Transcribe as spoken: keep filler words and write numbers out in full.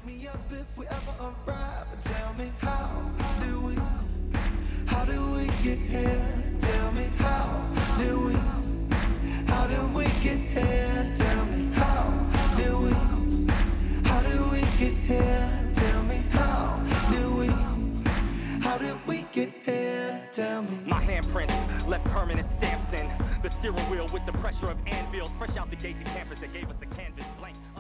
me up if we ever arrive. And tell me how did we, how did we get here? Tell me how did we, how did we get here? Tell me how did we, how did we get here? Tell me how did we, how did we get here? Tell me. My handprints left permanent stamps in the steering wheel with the pressure of anvils. Fresh out the gate, the campus that gave us a canvas blank.